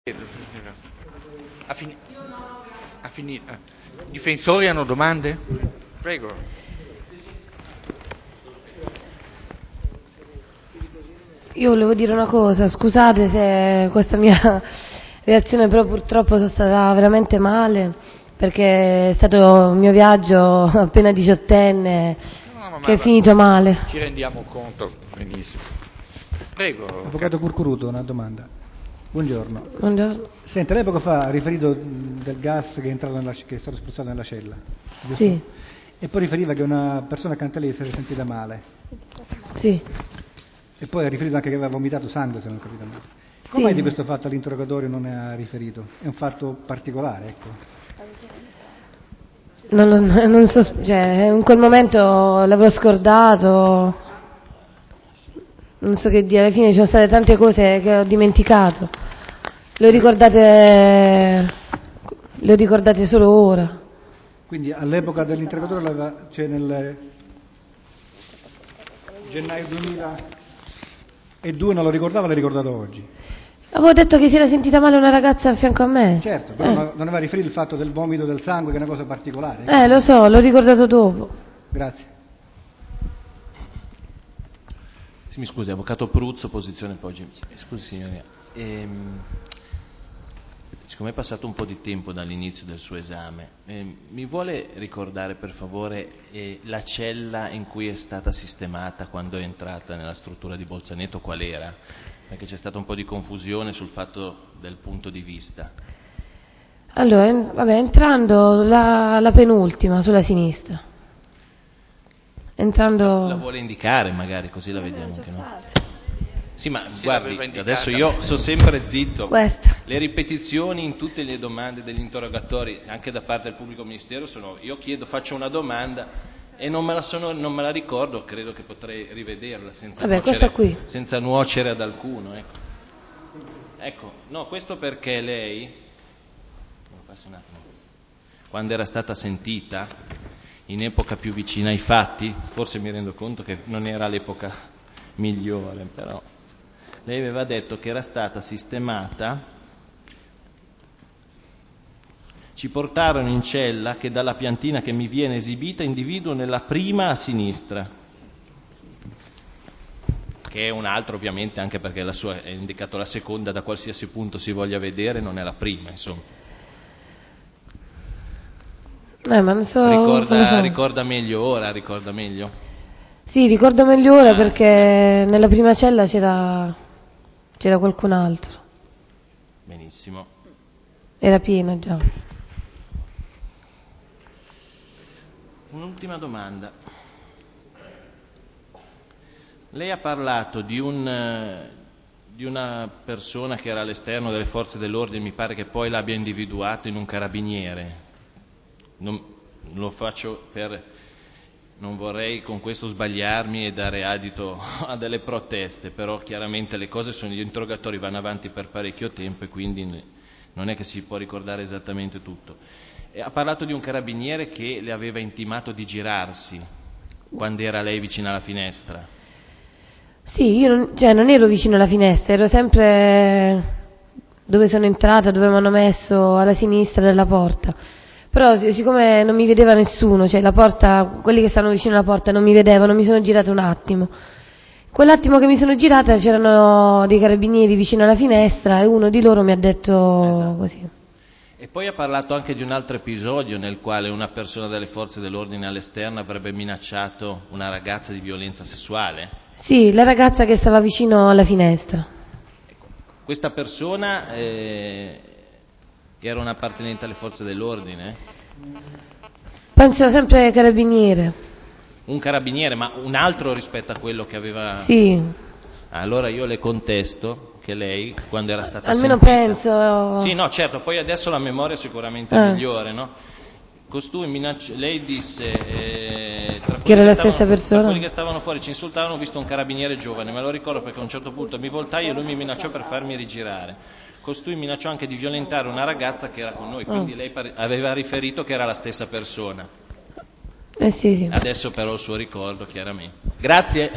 Ha finito. I difensori hanno domande? Prego. Io volevo dire una cosa, scusate se questa mia reazione, però purtroppo sono stata veramente male, perché è stato il mio viaggio appena diciottenne che è finito male. Ci rendiamo conto, benissimo. Prego. Avvocato Curcuruto, una domanda. Buongiorno. Buongiorno. Senta, lei poco fa ha riferito del gas che è stato spruzzato nella cella. Giusto? Sì. E poi riferiva che una persona accanto a lei si era sentita male. Sì. E poi ha riferito anche che aveva vomitato sangue, se non ho capito male. Sì. Come mai di questo fatto all'interrogatorio non ne ha riferito? È un fatto particolare, ecco. Non so, cioè, in quel momento l'avrò scordato. Non so che dire, alla fine ci sono state tante cose che ho dimenticato. Le ho ricordate solo ora. Quindi all'epoca dell'interrogatorio, cioè nel gennaio 2002 non lo ricordava, l'ha ricordato oggi? Avevo detto che si era sentita male una ragazza a fianco a me. Certo, però non aveva riferito il fatto del vomito del sangue, che è una cosa particolare. Lo so, l'ho ricordato dopo. Grazie. Sì, mi scusi, avvocato Pruzzo, posizione Poggi. Scusi signoria, siccome è passato un po' di tempo dall'inizio del suo esame, mi vuole ricordare per favore la cella in cui è stata sistemata quando è entrata nella struttura di Bolzaneto, qual era? Perché c'è stata un po' di confusione sul fatto del punto di vista. Allora, entrando la penultima, sulla sinistra. La vuole indicare magari, così la vediamo anche noi. Sì, ma guardi, adesso io sto sempre zitto. Questa. Le ripetizioni in tutte le domande degli interrogatori, anche da parte del pubblico ministero, io faccio una domanda e non me la ricordo, credo che potrei rivederla senza nuocere ad alcuno. Ecco, no, questo perché lei, quando era stata sentita, in epoca più vicina ai fatti, forse mi rendo conto che non era l'epoca migliore, però lei aveva detto che era stata sistemata, ci portarono in cella che dalla piantina che mi viene esibita individuo nella prima a sinistra, che è un altro ovviamente, anche perché la sua è indicato la seconda, da qualsiasi punto si voglia vedere, non è la prima, insomma. Ma non so, ricorda meglio ora, Sì, ricordo meglio ora perché nella prima cella c'era qualcun altro. Benissimo. Era piena già. Un'ultima domanda. Lei ha parlato di una persona che era all'esterno delle forze dell'ordine, mi pare che poi l'abbia individuato in un carabiniere. Non vorrei con questo sbagliarmi e dare adito a delle proteste, però chiaramente gli interrogatori vanno avanti per parecchio tempo e quindi non è che si può ricordare esattamente tutto. Ha parlato di un carabiniere che le aveva intimato di girarsi quando era lei vicino alla finestra. Sì, io non ero vicino alla finestra, ero sempre dove sono entrata, dove mi hanno messo alla sinistra della porta. Però siccome non mi vedeva nessuno, cioè la porta, quelli che stavano vicino alla porta non mi vedevano, mi sono girata un attimo. Quell'attimo che mi sono girata c'erano dei carabinieri vicino alla finestra e uno di loro mi ha detto così. E poi ha parlato anche di un altro episodio nel quale una persona delle forze dell'ordine all'esterno avrebbe minacciato una ragazza di violenza sessuale. Sì, la ragazza che stava vicino alla finestra. Ecco, questa persona era un appartenente alle forze dell'ordine? Penso sempre carabiniere. Un carabiniere, ma un altro rispetto a quello che aveva... Sì. Allora io le contesto che lei, quando era stata almeno sentita... penso... Sì, no, certo, poi adesso la memoria è sicuramente migliore, no? Lei disse... che era la stessa persona? Tra quelli che stavano fuori ci insultavano, ho visto un carabiniere giovane, me lo ricordo perché a un certo punto mi voltai e lui mi minacciò per farmi rigirare. Costui minacciò anche di violentare una ragazza che era con noi, quindi lei aveva riferito che era la stessa persona. Sì. Adesso però il suo ricordo, chiaramente. Grazie.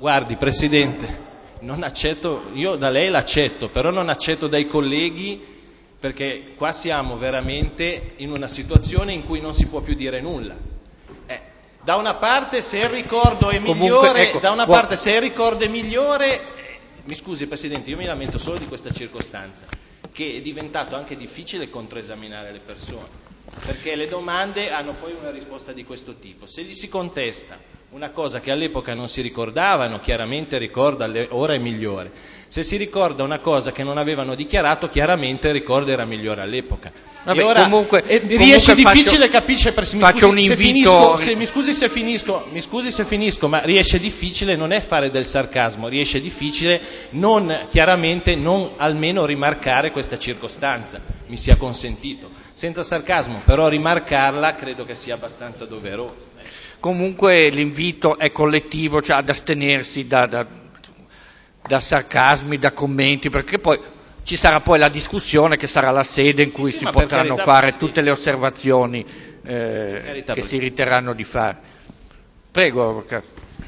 Guardi, Presidente, non accetto, io da lei l'accetto, però non accetto dai colleghi, perché qua siamo veramente in una situazione in cui non si può più dire nulla. Da una parte se il ricordo è migliore, ecco, se il ricordo è migliore, mi scusi Presidente, io mi lamento solo di questa circostanza, che è diventato anche difficile controesaminare le persone, perché le domande hanno poi una risposta di questo tipo. Se gli si contesta una cosa che all'epoca non si ricordavano, chiaramente il ricordo ora è migliore. Se si ricorda una cosa che non avevano dichiarato, chiaramente il ricordo era migliore all'epoca. Vabbè, e ora comunque riesce difficile, capisce? Faccio un invito. Mi scusi se finisco, ma riesce difficile, non è fare del sarcasmo, riesce difficile chiaramente non almeno rimarcare questa circostanza, mi sia consentito. Senza sarcasmo, però rimarcarla credo che sia abbastanza doveroso. Comunque l'invito è collettivo, cioè ad astenersi da sarcasmi, da commenti, perché poi ci sarà poi la discussione che sarà la sede in cui si potranno fare tutte le osservazioni che si riterranno di fare. Prego, Avvocato.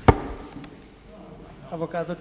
Avvocato.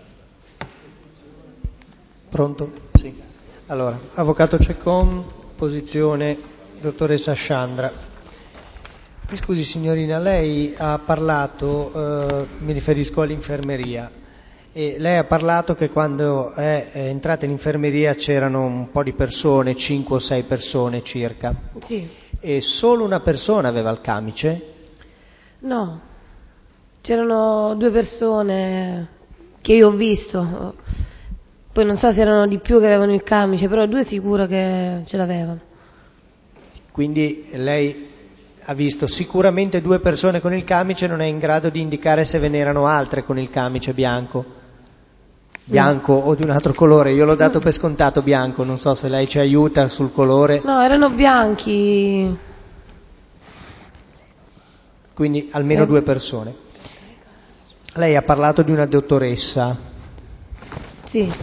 Pronto? Sì. Allora, Avvocato Ceccon, posizione dottoressa Sciandra. Mi scusi signorina, lei ha parlato, mi riferisco all'infermeria, e lei ha parlato che quando è entrata in infermeria c'erano un po' di persone, 5 o 6 persone circa. Sì. E solo una persona aveva il camice? No, c'erano 2 persone che io ho visto, poi non so se erano di più che avevano il camice, però 2 sicuro che ce l'avevano. Quindi lei ha visto sicuramente 2 persone con il camice, non è in grado di indicare se ve ne erano altre con il camice bianco o di un altro colore. Io l'ho dato per scontato bianco, non so se lei ci aiuta sul colore. No, erano bianchi. Quindi almeno 2 persone. Lei ha parlato di una dottoressa. Sì.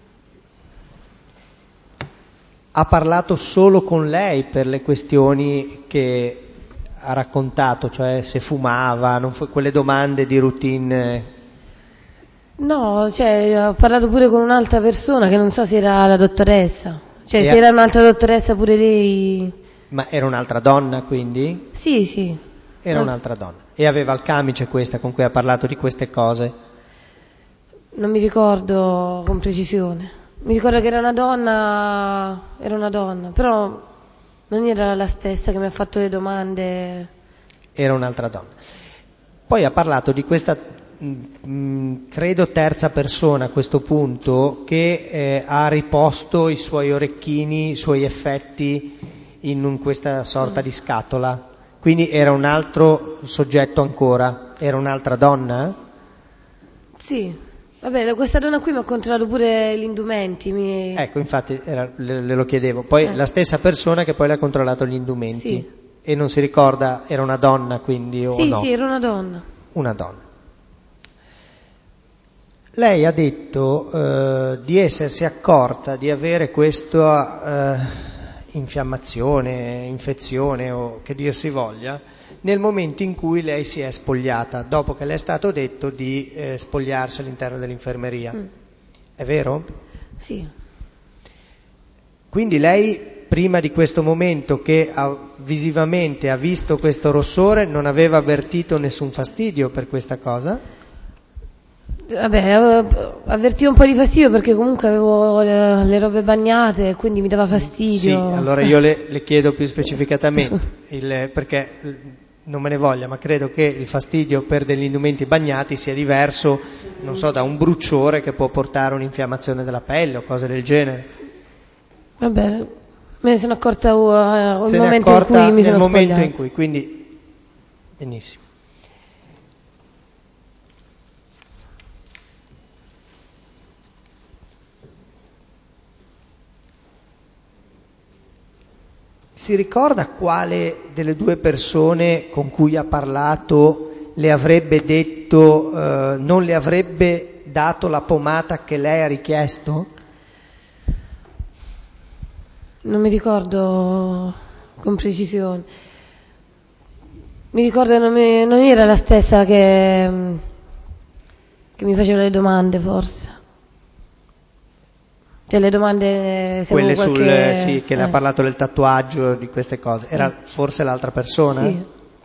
Ha parlato solo con lei per le questioni che ha raccontato, cioè se fumava, quelle domande di routine? No, cioè ho parlato pure con un'altra persona che non so se era la dottoressa, cioè se era un'altra dottoressa pure lei. Ma era un'altra donna quindi? Sì. Era un'altra donna. E aveva il camice questa con cui ha parlato di queste cose? Non mi ricordo con precisione. Mi ricordo che era una donna, però non era la stessa che mi ha fatto le domande. Era un'altra donna. Poi ha parlato di questa, credo terza persona a questo punto, che ha riposto i suoi orecchini, i suoi effetti in questa sorta di scatola. Quindi era un altro soggetto ancora? Era un'altra donna? Sì. Vabbè, questa donna qui mi ha controllato pure gli indumenti. Ecco, infatti le lo chiedevo. Poi la stessa persona che poi le ha controllato gli indumenti. Sì. E non si ricorda, era una donna quindi o no? Sì, era una donna. Una donna. Lei ha detto di essersi accorta di avere questa infiammazione, infezione o che dir si voglia, nel momento in cui lei si è spogliata, dopo che le è stato detto di spogliarsi all'interno dell'infermeria. È vero? Sì. Quindi lei, prima di questo momento che visivamente ha visto questo rossore, non aveva avvertito nessun fastidio per questa cosa? Vabbè, avvertivo un po' di fastidio perché comunque avevo le robe bagnate e quindi mi dava fastidio. Sì, allora io le chiedo più specificatamente, perché non me ne voglia, ma credo che il fastidio per degli indumenti bagnati sia diverso, non so, da un bruciore che può portare un'infiammazione della pelle o cose del genere. Vabbè, me ne sono accorta nel momento in cui mi sono spogliata. Nel momento in cui, quindi, benissimo. Si ricorda quale delle 2 persone con cui ha parlato le avrebbe detto, non le avrebbe dato la pomata che lei ha richiesto? Non mi ricordo con precisione. Mi ricordo che non era la stessa che che mi faceva le domande, forse. Cioè le domande... Quelle sì, che le ha parlato del tatuaggio, di queste cose. Sì. Era forse l'altra persona? Sì.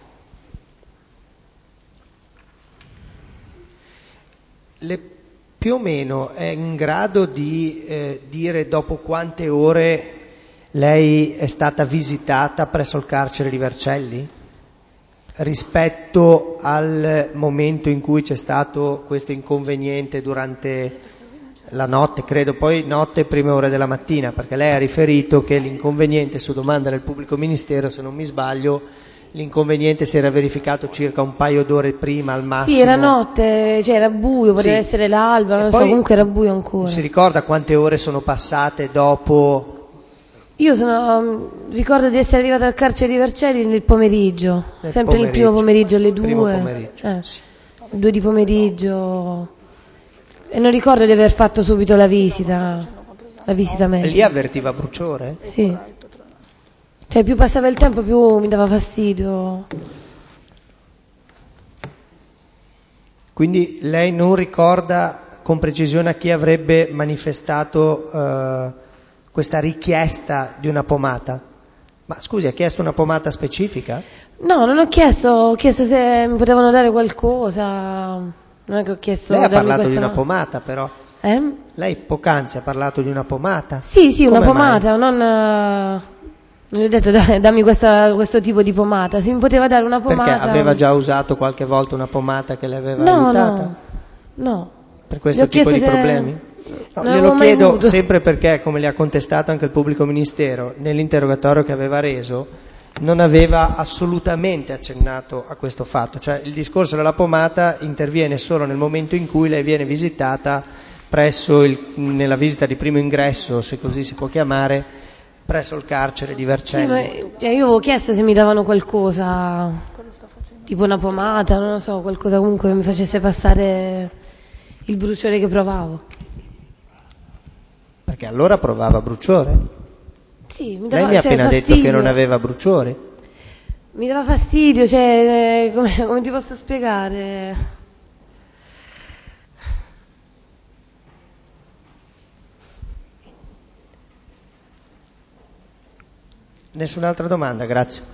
Più o meno è in grado di dire dopo quante ore lei è stata visitata presso il carcere di Vercelli? Rispetto al momento in cui c'è stato questo inconveniente durante la notte, credo poi notte, prime ore della mattina, perché lei ha riferito che l'inconveniente, su domanda del pubblico ministero, se non mi sbaglio, l'inconveniente si era verificato circa un paio d'ore prima al massimo. Sì, era notte, cioè era buio, poteva essere l'alba, non lo so, comunque era buio ancora. Si ricorda quante ore sono passate dopo? Io ricordo di essere arrivata al carcere di Vercelli nel pomeriggio, sempre nel primo pomeriggio alle 2, sì. 2 di pomeriggio, e non ricordo di aver fatto subito la visita medica. E lì avvertiva bruciore? Sì, cioè più passava il tempo più mi dava fastidio. Quindi lei non ricorda con precisione a chi avrebbe manifestato questa richiesta di una pomata? Ma scusi, ha chiesto una pomata specifica? No, non ho chiesto se mi potevano dare qualcosa, non è che ho chiesto... Lei ha parlato di una pomata però. Eh? Lei poc'anzi ha parlato di una pomata? Sì, come una pomata, non gli ho detto dammi questo tipo di pomata, se mi poteva dare una pomata... Perché aveva già usato qualche volta una pomata che le aveva aiutata? No. Per questo tipo di problemi? No, glielo chiedo sempre perché, come le ha contestato anche il pubblico ministero, nell'interrogatorio che aveva reso, non aveva assolutamente accennato a questo fatto. Cioè il discorso della pomata interviene solo nel momento in cui lei viene visitata nella visita di primo ingresso, se così si può chiamare, presso il carcere di Vercelli. Sì, ma io avevo chiesto se mi davano qualcosa, tipo una pomata, non lo so, qualcosa comunque che mi facesse passare il bruciore che provavo. Perché allora provava bruciore? Sì, lei mi ha appena detto che non aveva bruciore. Mi dava fastidio, cioè, come ti posso spiegare? Nessun'altra domanda, grazie.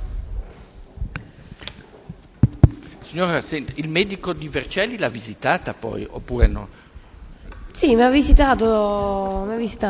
Signora, senti, il medico di Vercelli l'ha visitata poi, oppure no? Sì, mi ha visitato.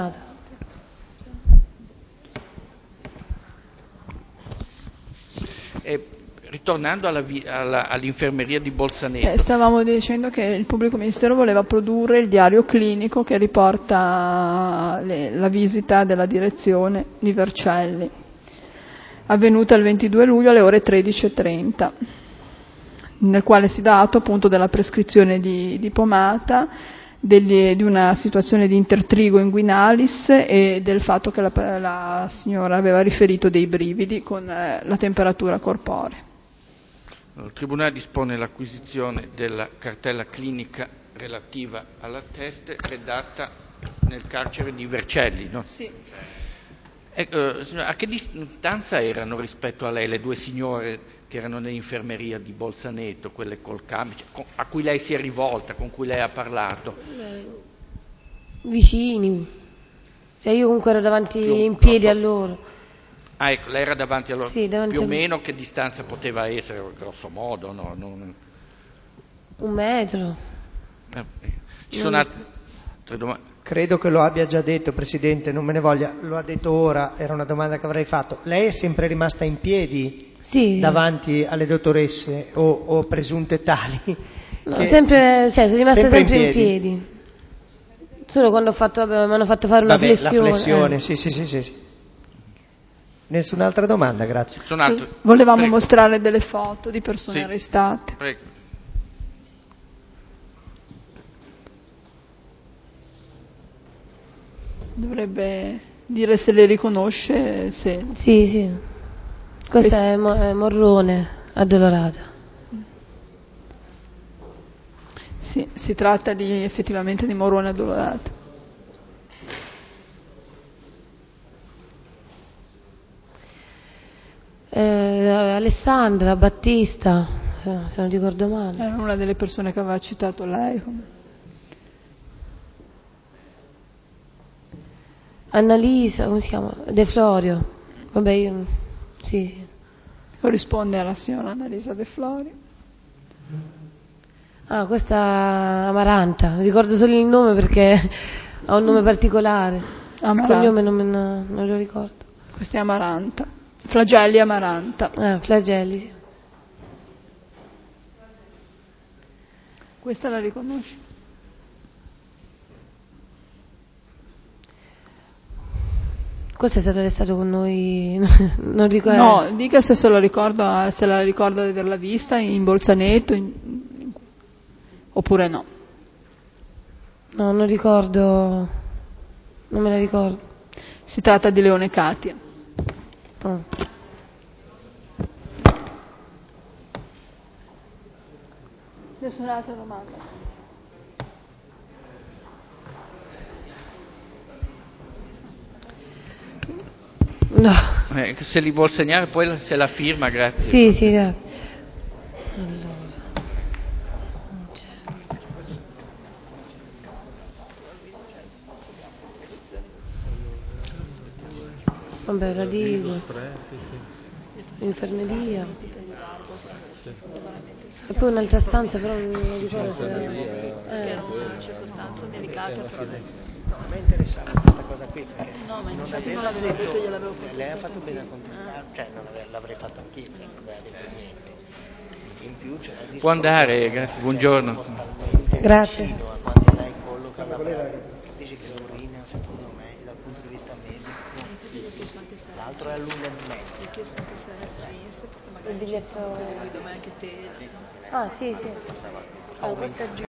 Ritornando all'infermeria di Bolzaneto. Stavamo dicendo che il pubblico ministero voleva produrre il diario clinico che riporta la visita della direzione di Vercelli, avvenuta il 22 luglio alle ore 13:30, nel quale si dà atto appunto della prescrizione di pomata, di una situazione di intertrigo inguinalis e del fatto che la signora aveva riferito dei brividi con la temperatura corporea. Il Tribunale dispone l'acquisizione della cartella clinica relativa alla teste redatta nel carcere di Vercelli, no? Sì. Signora, a che distanza erano rispetto a lei le due signore che erano nell'infermeria di Bolzaneto, quelle col camice, a cui lei si è rivolta, con cui lei ha parlato? Vicini. Cioè io comunque ero davanti in piedi a loro. Ah, ecco, lei era davanti a loro. Sì, davanti più a o meno che distanza poteva essere, grosso modo, no? 1 metro. Ci sono altre domande? Credo che lo abbia già detto, Presidente, non me ne voglia, lo ha detto ora, era una domanda che avrei fatto. Lei è sempre rimasta in piedi davanti alle dottoresse o presunte tali? No, sono rimasta sempre in piedi. Solo quando mi hanno fatto fare una flessione. La flessione, sì. Nessun'altra domanda, grazie. Volevamo mostrare delle foto di persone arrestate. Prego. Dovrebbe dire se le riconosce. Sì. Questa è Morrone, addolorata. Sì, si tratta effettivamente di Morrone addolorata. Alessandra Battista, se non ricordo male. Era una delle persone che aveva citato lei. Annalisa, come si chiama? De Florio. Vabbè, io... Sì. Corrisponde alla signora Annalisa De Florio. Ah, questa Amaranta. Ricordo solo il nome perché ha un nome particolare. Il cognome non lo ricordo. Questa è Amaranta. Flagelli Amaranta. Flagelli, sì. Questa la riconosci? Questo è stato arrestato con noi, non ricordo. No, dica se la ricorda di averla vista in Bolzaneto, oppure no. No, non ricordo, non me la ricordo. Si tratta di Leone Katia. Oh. Adesso un'altra domanda. No. Se li vuol segnare poi se la firma, grazie. Sì, sì, grazie. Allora. Vabbè, la dico. Infermeria. E poi un'altra stanza, però non mi ricordo se Era una circostanza delicata per me. A me interessava questa cosa qui perché No, ma infatti non l'aveva detto, gliel'avevo contestato. lei ha fatto bene a contestare, cioè l'avrei fatto anch'io, cioè non aveva detto niente. In più c'è la Può andare, grazie, buongiorno. Grazie. vicino a quando lei colloca la capisci che l'urina secondo me dal punto di vista medico l'altro è all'1,5. Gli ho chiesto anche se era jeans, perché magari Il biglietto... guido me anche te. Ah, sì, sì. Aumenta.